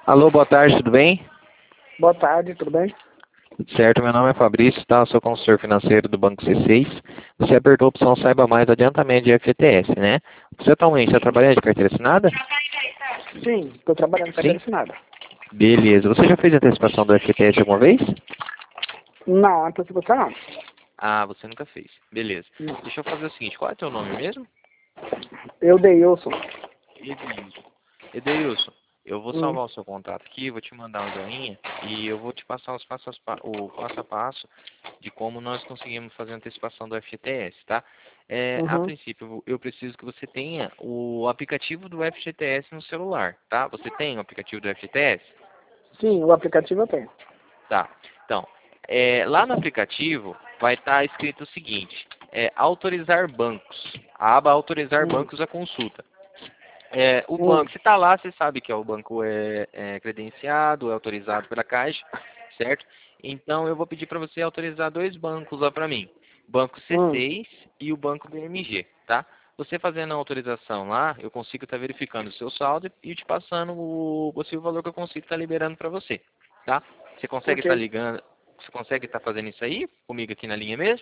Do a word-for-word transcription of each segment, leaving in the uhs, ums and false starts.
Alô, boa tarde, tudo bem? Boa tarde, tudo bem? Tudo certo, meu nome é Fabrício, tá? Eu sou consultor financeiro do Banco C seis. Você apertou a opção Saiba Mais Adiantamento de F G T S, né? Você atualmente está trabalhando de carteira assinada? Sim, estou trabalhando com carteira Sim? assinada. Beleza. Você já fez antecipação do F G T S alguma vez? Não, antecipação não. Ah, você nunca fez. Beleza. Não. Deixa eu fazer o seguinte, qual é o teu nome mesmo? Eu dei, eu sou. Edilson. Edeilson, eu vou Hum, salvar o seu contato aqui, vou te mandar um joinha e eu vou te passar os passos, o passo a passo de como nós conseguimos fazer a antecipação do F G T S, tá? É, a uhum. princípio, eu preciso que você tenha o aplicativo do F G T S no celular, tá? Você tem o aplicativo do F G T S? Sim, o aplicativo eu tenho. Tá. Então, é, lá no aplicativo vai estar escrito o seguinte, é, autorizar bancos, a aba autorizar Hum, bancos à consulta. É, o hum, banco, se está lá, você sabe que é, o banco é, é credenciado, é autorizado pela Caixa, certo? Então eu vou pedir para você autorizar dois bancos lá para mim, Banco C hum. seis e o Banco B M G, tá? Você fazendo a autorização lá, eu consigo estar verificando o seu saldo e te passando o possível valor que eu consigo estar liberando para você, tá? Você consegue estar Ok. ligando, você consegue estar fazendo isso aí comigo aqui na linha mesmo?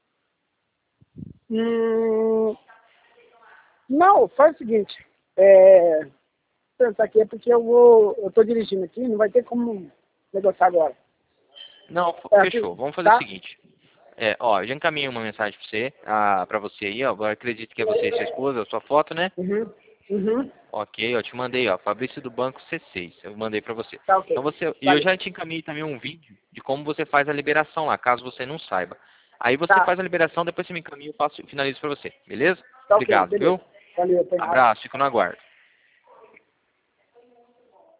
Hum, não, faz o seguinte. É, pensar aqui é porque eu vou. Eu tô dirigindo aqui, não vai ter como negociar agora. Não, f- É fechou. assim, Vamos fazer o tá? seguinte. É, ó, eu já encaminhei uma mensagem pra você, ah, pra você aí, ó. Agora acredito que é você e sua esposa, a sua foto, né? Uhum. Uhum. Ok, ó, te mandei, ó, Fabrício do Banco C seis. Eu mandei pra você. Tá ok. Então você, e eu Valeu. já te encaminhei também um vídeo de como você faz a liberação lá, caso você não saiba. Aí você Tá. faz a liberação, depois você me encaminha e eu faço, finalizo pra você, beleza? Tá ok, Obrigado, beleza. viu? Valeu, até mais. Abraço, fico no aguardo.